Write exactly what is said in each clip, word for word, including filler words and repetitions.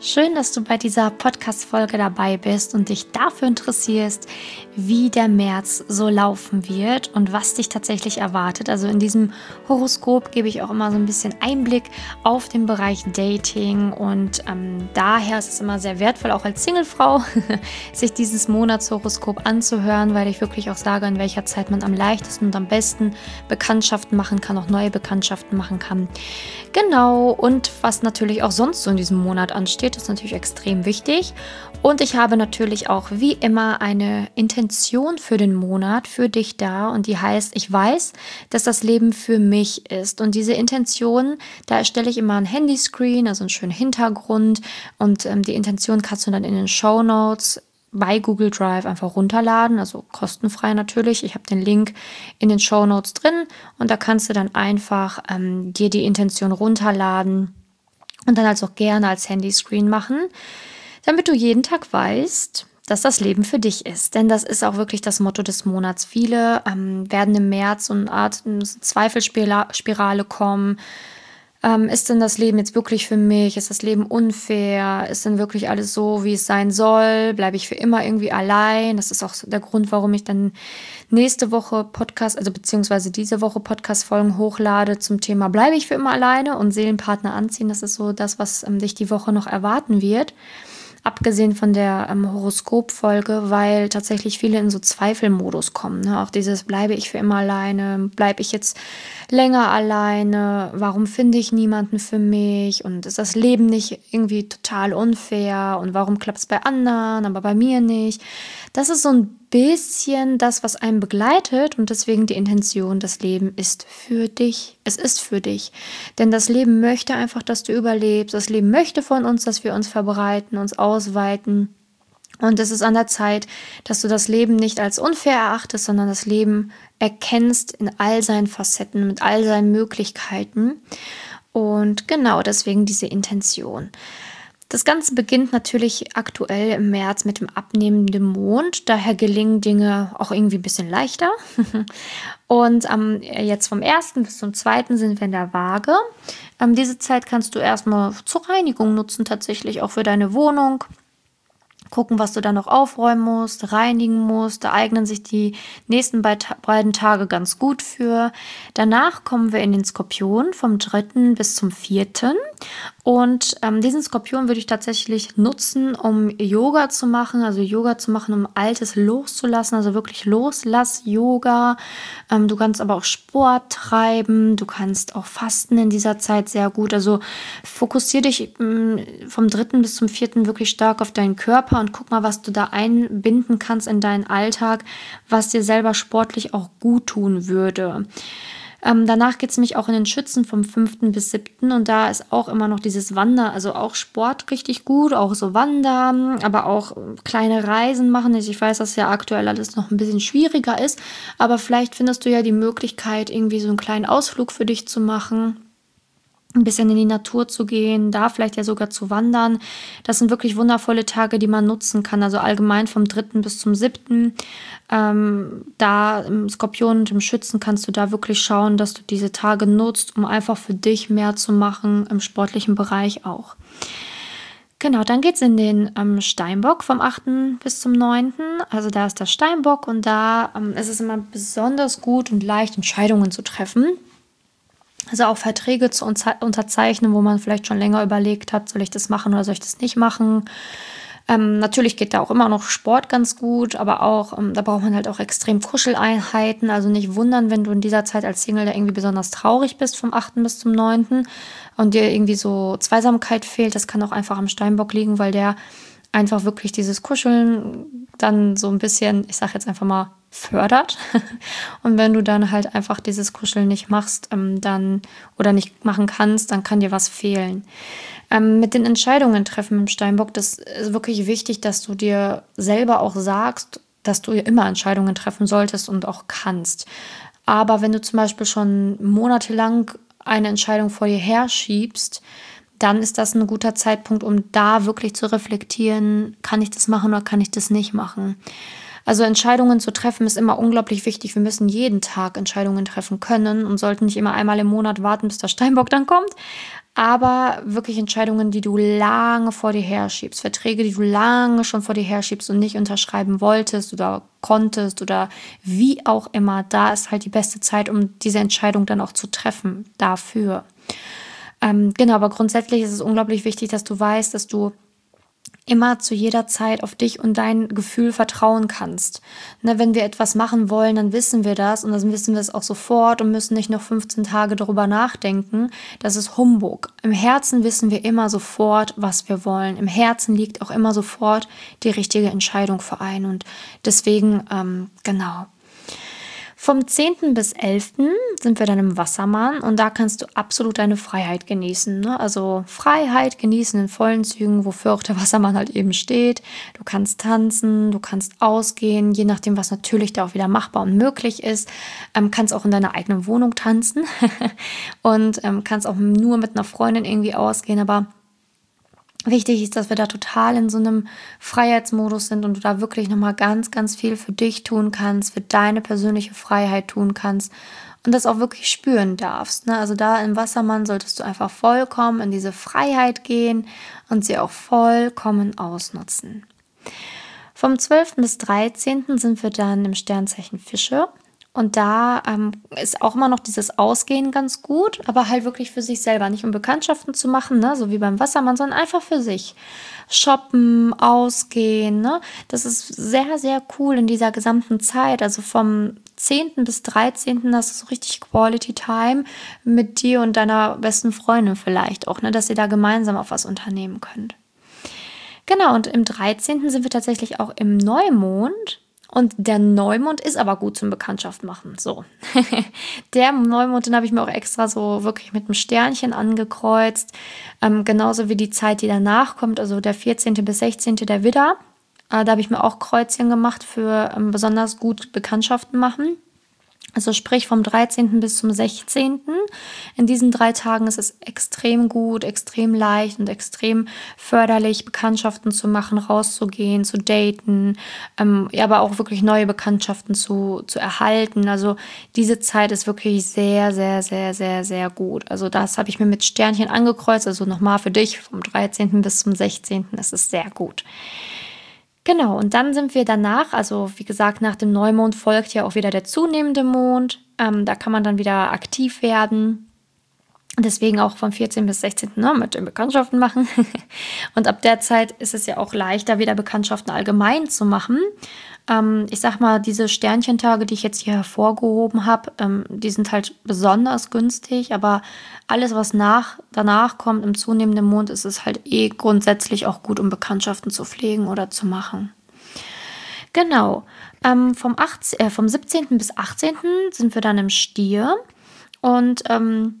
Schön, dass du bei dieser Podcast-Folge dabei bist und dich dafür interessierst, wie der März so laufen wird und was dich tatsächlich erwartet. Also in diesem Horoskop gebe ich auch immer so ein bisschen Einblick auf den Bereich Dating und ähm, daher ist es immer sehr wertvoll, auch als Singlefrau, sich dieses Monatshoroskop anzuhören, weil ich wirklich auch sage, in welcher Zeit man am leichtesten und am besten Bekanntschaften machen kann, auch neue Bekanntschaften machen kann. Genau, und was natürlich auch sonst so in diesem Monat ansteht, ist natürlich extrem wichtig. Und ich habe natürlich auch wie immer eine Intention für den Monat für dich da und die heißt, ich weiß, dass das Leben für mich ist. Und diese Intention, da erstelle ich immer ein Handyscreen, also einen schönen Hintergrund und ähm, die Intention kannst du dann in den Shownotes bei Google Drive einfach runterladen, also kostenfrei natürlich. Ich habe den Link in den Shownotes drin und da kannst du dann einfach ähm, dir die Intention runterladen und dann also auch gerne als Handyscreen machen, damit du jeden Tag weißt, dass das Leben für dich ist. Denn das ist auch wirklich das Motto des Monats. Viele ähm, werden im März so eine Art Zweifelsspirale kommen. Ähm, ist denn das Leben jetzt wirklich für mich? Ist das Leben unfair? Ist denn wirklich alles so, wie es sein soll? Bleibe ich für immer irgendwie allein? Das ist auch so der Grund, warum ich dann nächste Woche Podcast, also beziehungsweise diese Woche Podcast-Folgen hochlade zum Thema bleibe ich für immer alleine und Seelenpartner anziehen. Das ist so das, was ähm, dich die Woche noch erwarten wird. Abgesehen von der ähm, Horoskop-Folge, weil tatsächlich viele in so Zweifelmodus kommen. Ne? Auch dieses, bleibe ich für immer alleine? Bleibe ich jetzt länger alleine? Warum finde ich niemanden für mich? Und ist das Leben nicht irgendwie total unfair? Und warum klappt es bei anderen, aber bei mir nicht? Das ist so ein bisschen das, was einen begleitet und deswegen die Intention, das Leben ist für dich. Es ist für dich. Denn das Leben möchte einfach, dass du überlebst. Das Leben möchte von uns, dass wir uns verbreiten, uns ausweiten. Und es ist an der Zeit, dass du das Leben nicht als unfair erachtest, sondern das Leben erkennst in all seinen Facetten, mit all seinen Möglichkeiten. Und genau deswegen diese Intention. Das Ganze beginnt natürlich aktuell im März mit dem abnehmenden Mond. Daher gelingen Dinge auch irgendwie ein bisschen leichter. Und ähm, jetzt vom ersten bis zum zweiten sind wir in der Waage. Ähm, diese Zeit kannst du erstmal zur Reinigung nutzen, tatsächlich auch für deine Wohnung. Gucken, was du da noch aufräumen musst, reinigen musst. Da eignen sich die nächsten beiden Tage ganz gut für. Danach kommen wir in den Skorpion vom dritten bis zum vierten. Und ähm, diesen Skorpion würde ich tatsächlich nutzen, um Yoga zu machen. Also Yoga zu machen, um Altes loszulassen. Also wirklich Loslass-Yoga. Ähm, du kannst aber auch Sport treiben. Du kannst auch fasten in dieser Zeit sehr gut. Also fokussiere dich ähm, vom dritten bis zum vierten wirklich stark auf deinen Körper und guck mal, was du da einbinden kannst in deinen Alltag, was dir selber sportlich auch gut tun würde. Ähm, danach geht es nämlich auch in den Schützen vom fünften bis siebten und da ist auch immer noch dieses Wandern, also auch Sport richtig gut, auch so Wandern, aber auch kleine Reisen machen. Ich weiß, dass ja aktuell alles noch ein bisschen schwieriger ist, aber vielleicht findest du ja die Möglichkeit, irgendwie so einen kleinen Ausflug für dich zu machen. Ein bisschen in die Natur zu gehen, da vielleicht ja sogar zu wandern. Das sind wirklich wundervolle Tage, die man nutzen kann. Also allgemein vom dritten bis zum siebten. Ähm, da im Skorpion und im Schützen kannst du da wirklich schauen, dass du diese Tage nutzt, um einfach für dich mehr zu machen, im sportlichen Bereich auch. Genau, dann geht es in den ähm, Steinbock vom achten bis zum neunten. Also da ist der Steinbock und da ähm, ist es immer besonders gut und leicht, Entscheidungen zu treffen. Also auch Verträge zu unterzeichnen, wo man vielleicht schon länger überlegt hat, soll ich das machen oder soll ich das nicht machen. Ähm, natürlich geht da auch immer noch Sport ganz gut, aber auch, ähm, da braucht man halt auch extrem Kuscheleinheiten. Also nicht wundern, wenn du in dieser Zeit als Single da irgendwie besonders traurig bist vom achten bis zum neunten und dir irgendwie so Zweisamkeit fehlt. Das kann auch einfach am Steinbock liegen, weil der einfach wirklich dieses Kuscheln dann so ein bisschen, ich sag jetzt einfach mal, fördert. Und wenn du dann halt einfach dieses Kuscheln nicht machst, ähm, dann oder nicht machen kannst, dann kann dir was fehlen. Ähm, mit den Entscheidungen treffen im Steinbock, das ist wirklich wichtig, dass du dir selber auch sagst, dass du immer Entscheidungen treffen solltest und auch kannst. Aber wenn du zum Beispiel schon monatelang eine Entscheidung vor dir herschiebst, dann ist das ein guter Zeitpunkt, um da wirklich zu reflektieren, kann ich das machen oder kann ich das nicht machen. Also Entscheidungen zu treffen ist immer unglaublich wichtig. Wir müssen jeden Tag Entscheidungen treffen können und sollten nicht immer einmal im Monat warten, bis der Steinbock dann kommt. aber wirklich Entscheidungen, die du lange vor dir herschiebst, Verträge, die du lange schon vor dir herschiebst und nicht unterschreiben wolltest oder konntest oder wie auch immer, da ist halt die beste Zeit, um diese Entscheidung dann auch zu treffen dafür. Ähm, genau, aber grundsätzlich ist es unglaublich wichtig, dass du weißt, dass du immer zu jeder Zeit auf dich und dein Gefühl vertrauen kannst. Ne, wenn wir etwas machen wollen, dann wissen wir das und dann wissen wir es auch sofort und müssen nicht noch fünfzehn Tage darüber nachdenken. Das ist Humbug. Im Herzen wissen wir immer sofort, was wir wollen. Im Herzen liegt auch immer sofort die richtige Entscheidung für einen und deswegen, ähm, genau. Vom zehnten bis elften sind wir dann im Wassermann und da kannst du absolut deine Freiheit genießen. Ne? Also Freiheit genießen in vollen Zügen, wofür auch der Wassermann halt eben steht. Du kannst tanzen, du kannst ausgehen, je nachdem, was natürlich da auch wieder machbar und möglich ist. Ähm, kannst auch in deiner eigenen Wohnung tanzen und ähm, kannst auch nur mit einer Freundin irgendwie ausgehen, aber wichtig ist, dass wir da total in so einem Freiheitsmodus sind und du da wirklich nochmal ganz, ganz viel für dich tun kannst, für deine persönliche Freiheit tun kannst und das auch wirklich spüren darfst. Ne? Also da im Wassermann solltest du einfach vollkommen in diese Freiheit gehen und sie auch vollkommen ausnutzen. Vom zwölften bis dreizehnten sind wir dann im Sternzeichen Fische. Und da ähm, ist auch immer noch dieses Ausgehen ganz gut, aber halt wirklich für sich selber. Nicht um Bekanntschaften zu machen, ne, so wie beim Wassermann, sondern einfach für sich. Shoppen, ausgehen, ne? Das ist sehr, sehr cool in dieser gesamten Zeit. Also vom zehnten bis dreizehnten hast du so richtig Quality Time mit dir und deiner besten Freundin vielleicht auch, ne, dass ihr da gemeinsam auf was unternehmen könnt. Genau, und im dreizehnten sind wir tatsächlich auch im Neumond. Und der Neumond ist aber gut zum Bekanntschaft machen. So. Der Neumond, den habe ich mir auch extra so wirklich mit einem Sternchen angekreuzt. Ähm, genauso wie die Zeit, die danach kommt, also der vierzehnte bis sechzehnte der Widder. Äh, da habe ich mir auch Kreuzchen gemacht für ähm, besonders gut Bekanntschaften machen. Also sprich vom dreizehnten bis zum sechzehnten. In diesen drei Tagen ist es extrem gut, extrem leicht und extrem förderlich, Bekanntschaften zu machen, rauszugehen, zu daten, ähm, ja, aber auch wirklich neue Bekanntschaften zu, zu erhalten. Also diese Zeit ist wirklich sehr, sehr, sehr, sehr, sehr gut. Also das habe ich mir mit Sternchen angekreuzt. Also nochmal für dich vom dreizehnten bis zum sechzehnten. Das ist sehr gut. Genau, und dann sind wir danach, also wie gesagt, nach dem Neumond folgt ja auch wieder der zunehmende Mond. Ähm, da kann man dann wieder aktiv werden. Deswegen auch vom vierzehnten bis sechzehnten Ne, mit den Bekanntschaften machen. Und ab der Zeit ist es ja auch leichter, wieder Bekanntschaften allgemein zu machen. Ähm, ich sag mal, diese Sternchentage, die ich jetzt hier hervorgehoben habe, ähm, die sind halt besonders günstig. Aber alles, was nach, danach kommt im zunehmenden Mond, ist es halt eh grundsätzlich auch gut, um Bekanntschaften zu pflegen oder zu machen. Genau. Ähm, vom, achtzehnten, äh, vom siebzehnten bis achtzehnten sind wir dann im Stier. Und ähm,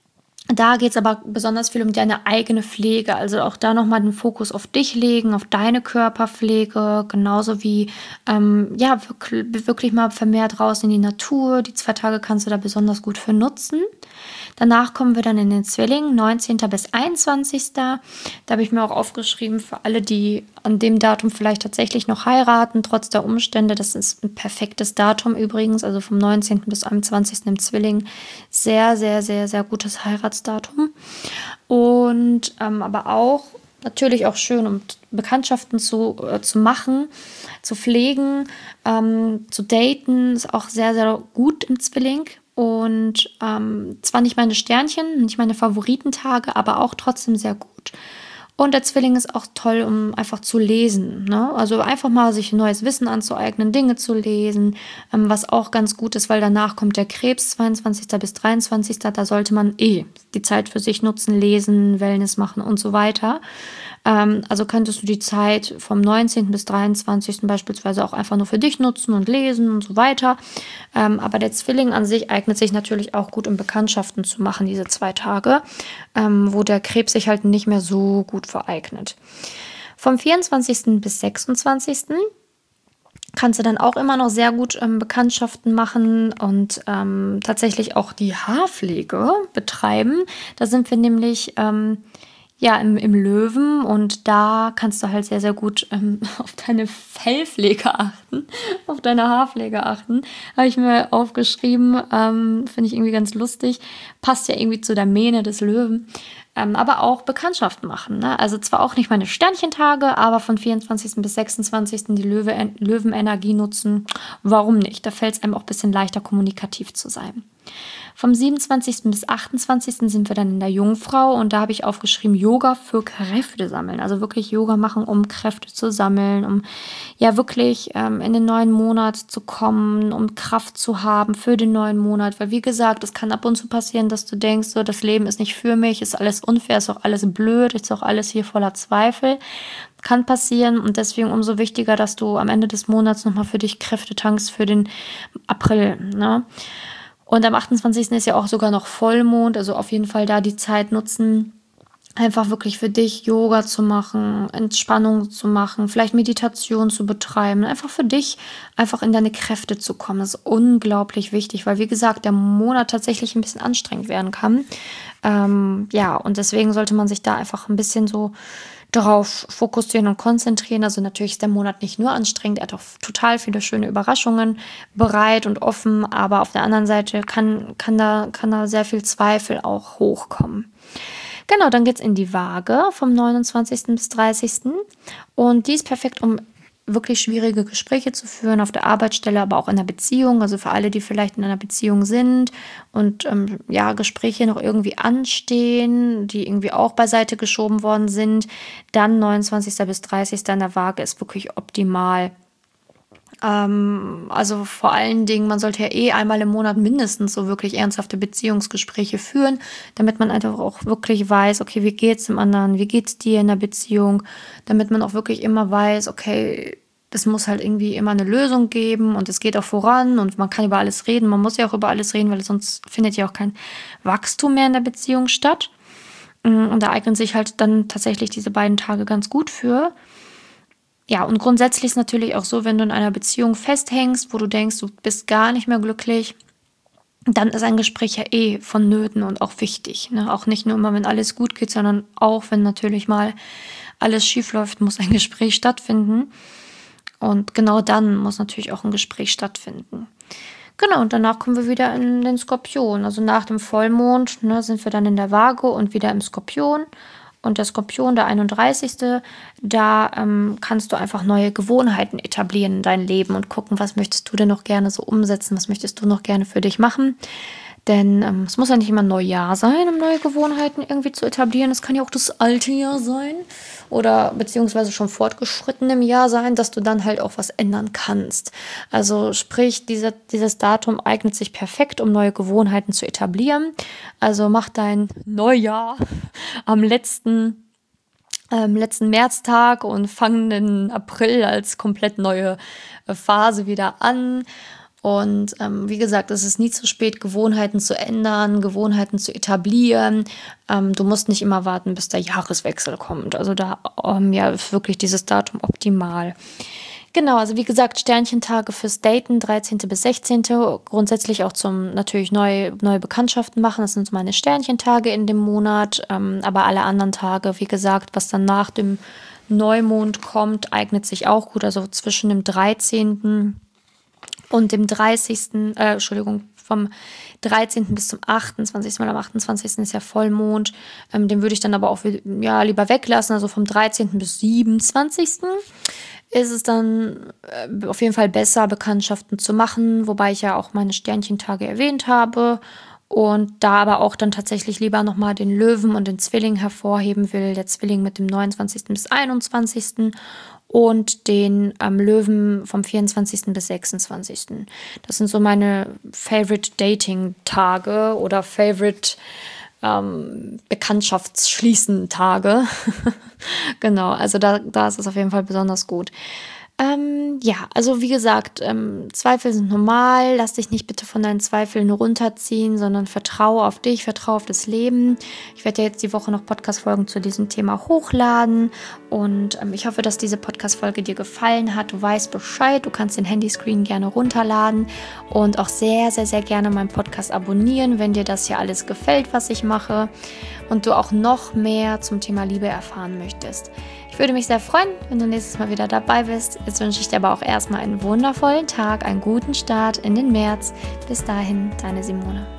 da geht es aber besonders viel um deine eigene Pflege, also auch da nochmal den Fokus auf dich legen, auf deine Körperpflege, genauso wie ähm, ja wirklich, wirklich mal vermehrt raus in die Natur. Die zwei Tage kannst du da besonders gut für nutzen. Danach kommen wir dann in den Zwilling, neunzehnten bis einundzwanzigsten Da habe ich mir auch aufgeschrieben, für alle, die an dem Datum vielleicht tatsächlich noch heiraten, trotz der Umstände. Das ist ein perfektes Datum übrigens, also vom neunzehnten bis einundzwanzigsten im Zwilling. Sehr, sehr, sehr, sehr gutes Heiratsdatum. Und ähm, aber auch natürlich auch schön, um Bekanntschaften zu, äh, zu machen, zu pflegen, ähm, zu daten. Ist auch sehr, sehr gut im Zwilling. Und ähm, zwar nicht meine Sternchen, nicht meine Favoritentage, aber auch trotzdem sehr gut. Und der Zwilling ist auch toll, um einfach zu lesen. Ne? Also einfach mal sich neues Wissen anzueignen, Dinge zu lesen, ähm, was auch ganz gut ist, weil danach kommt der Krebs, zweiundzwanzigsten bis dreiundzwanzigsten Da sollte man eh die Zeit für sich nutzen, lesen, Wellness machen und so weiter. Ähm, also könntest du die Zeit vom neunzehnten bis dreiundzwanzigsten beispielsweise auch einfach nur für dich nutzen und lesen und so weiter. Ähm, aber der Zwilling an sich eignet sich natürlich auch gut, um Bekanntschaften zu machen, diese zwei Tage, ähm, wo der Krebs sich halt nicht mehr so gut vereignet. Vom vierundzwanzigsten bis sechsundzwanzigsten kannst du dann auch immer noch sehr gut ähm, Bekanntschaften machen und ähm, tatsächlich auch die Haarpflege betreiben. Da sind wir nämlich ähm, ja im, im Löwen und da kannst du halt sehr, sehr gut ähm, auf deine Fellpflege achten, auf deine Haarpflege achten. Habe ich mir aufgeschrieben, ähm, finde ich irgendwie ganz lustig. Passt ja irgendwie zu der Mähne des Löwen. ähm, aber auch Bekanntschaften machen. Ne? Also zwar auch nicht meine Sternchentage, aber von vierundzwanzigsten bis sechsundzwanzigsten die Löwe, Löwenenergie nutzen. Warum nicht? Da fällt es einem auch ein bisschen leichter, kommunikativ zu sein. Vom siebenundzwanzigsten bis achtundzwanzigsten sind wir dann in der Jungfrau und da habe ich aufgeschrieben, Yoga für Kräfte sammeln. Also wirklich Yoga machen, um Kräfte zu sammeln, um ja wirklich ähm, in den neuen Monat zu kommen, um Kraft zu haben für den neuen Monat. Weil wie gesagt, es kann ab und zu passieren, dass du denkst, so das Leben ist nicht für mich, ist alles unfair, ist auch alles blöd, ist auch alles hier voller Zweifel. Kann passieren und deswegen umso wichtiger, dass du am Ende des Monats nochmal für dich Kräfte tankst für den April, ne? Und am achtundzwanzigsten ist ja auch sogar noch Vollmond, also auf jeden Fall da die Zeit nutzen, einfach wirklich für dich Yoga zu machen, Entspannung zu machen, vielleicht Meditation zu betreiben, einfach für dich einfach in deine Kräfte zu kommen. Das ist unglaublich wichtig, weil wie gesagt, der Monat tatsächlich ein bisschen anstrengend werden kann. Ähm, ja, und deswegen sollte man sich da einfach ein bisschen so darauf fokussieren und konzentrieren. Also natürlich ist der Monat nicht nur anstrengend, er hat auch total viele schöne Überraschungen bereit und offen, aber auf der anderen Seite kann, kann, da, kann da sehr viel Zweifel auch hochkommen. Genau, dann geht es in die Waage vom neunundzwanzigsten bis dreißigsten und die ist perfekt, um wirklich schwierige Gespräche zu führen auf der Arbeitsstelle, aber auch in der Beziehung. Also für alle, die vielleicht in einer Beziehung sind und ähm, ja, Gespräche noch irgendwie anstehen, die irgendwie auch beiseite geschoben worden sind, dann neunundzwanzigsten bis dreißigsten in der Waage ist wirklich optimal. Ähm, also vor allen Dingen, man sollte ja eh einmal im Monat mindestens so wirklich ernsthafte Beziehungsgespräche führen, damit man einfach auch wirklich weiß, okay, wie geht's dem anderen, wie geht's dir in der Beziehung, damit man auch wirklich immer weiß, okay, es muss halt irgendwie immer eine Lösung geben und es geht auch voran und man kann über alles reden, man muss ja auch über alles reden, weil sonst findet ja auch kein Wachstum mehr in der Beziehung statt. Und da eignen sich halt dann tatsächlich diese beiden Tage ganz gut für. Ja, und grundsätzlich ist natürlich auch so, wenn du in einer Beziehung festhängst, wo du denkst, du bist gar nicht mehr glücklich, dann ist ein Gespräch ja eh vonnöten und auch wichtig. Ne? Auch nicht nur immer, wenn alles gut geht, sondern auch, wenn natürlich mal alles schief läuft, muss ein Gespräch stattfinden. Und genau dann muss natürlich auch ein Gespräch stattfinden. Genau, und danach kommen wir wieder in den Skorpion. Also nach dem Vollmond ne, sind wir dann in der Waage und wieder im Skorpion. Und der Skorpion, der einunddreißigste Da ähm, kannst du einfach neue Gewohnheiten etablieren in dein Leben und gucken, was möchtest du denn noch gerne so umsetzen, was möchtest du noch gerne für dich machen. Denn ähm, es muss ja nicht immer ein Neujahr sein, um neue Gewohnheiten irgendwie zu etablieren. Es kann ja auch das alte Jahr sein oder beziehungsweise schon fortgeschritten im Jahr sein, dass du dann halt auch was ändern kannst. Also sprich, dieser, dieses Datum eignet sich perfekt, um neue Gewohnheiten zu etablieren. Also mach dein Neujahr am letzten ähm, letzten Märztag und fang den April als komplett neue äh, Phase wieder an. Und ähm, wie gesagt, es ist nie zu spät, Gewohnheiten zu ändern, Gewohnheiten zu etablieren. Ähm, du musst nicht immer warten, bis der Jahreswechsel kommt. Also da ähm, ja, ist wirklich dieses Datum optimal. Genau, also wie gesagt, Sternchentage fürs Daten, dreizehnten bis sechzehnten Grundsätzlich auch zum natürlich neue, neue Bekanntschaften machen. Das sind so meine Sternchentage in dem Monat. Ähm, aber alle anderen Tage, wie gesagt, was dann nach dem Neumond kommt, eignet sich auch gut. Also zwischen dem dreizehnten und dem dreißigsten Äh, Entschuldigung, vom dreizehnten bis zum achtundzwanzigsten Weil am achtundzwanzigsten ist ja Vollmond. Ähm, den würde ich dann aber auch ja, lieber weglassen. Also vom dreizehnten bis siebenundzwanzigsten ist es dann äh, auf jeden Fall besser, Bekanntschaften zu machen, wobei ich ja auch meine Sternchentage erwähnt habe und da aber auch dann tatsächlich lieber nochmal den Löwen und den Zwilling hervorheben will. Der Zwilling mit dem neunundzwanzigsten bis einundzwanzigsten und den ähm, Löwen vom vierundzwanzigsten bis sechsundzwanzigsten Das sind so meine Favorite Dating-Tage oder Favorite ähm, Bekanntschaftsschließen-Tage. Genau, also da, da ist es auf jeden Fall besonders gut. Ähm, ja, also wie gesagt, ähm, Zweifel sind normal. Lass dich nicht bitte von deinen Zweifeln runterziehen, sondern vertraue auf dich, vertraue auf das Leben. Ich werde ja jetzt die Woche noch Podcast-Folgen zu diesem Thema hochladen und ähm, ich hoffe, dass diese Podcast-Folge dir gefallen hat. Du weißt Bescheid, du kannst den Handyscreen gerne runterladen und auch sehr, sehr, sehr gerne meinen Podcast abonnieren, wenn dir das hier alles gefällt, was ich mache und du auch noch mehr zum Thema Liebe erfahren möchtest. Ich würde mich sehr freuen, wenn du nächstes Mal wieder dabei bist. Jetzt wünsche ich dir aber auch erstmal einen wundervollen Tag, einen guten Start in den März. Bis dahin, deine Simone.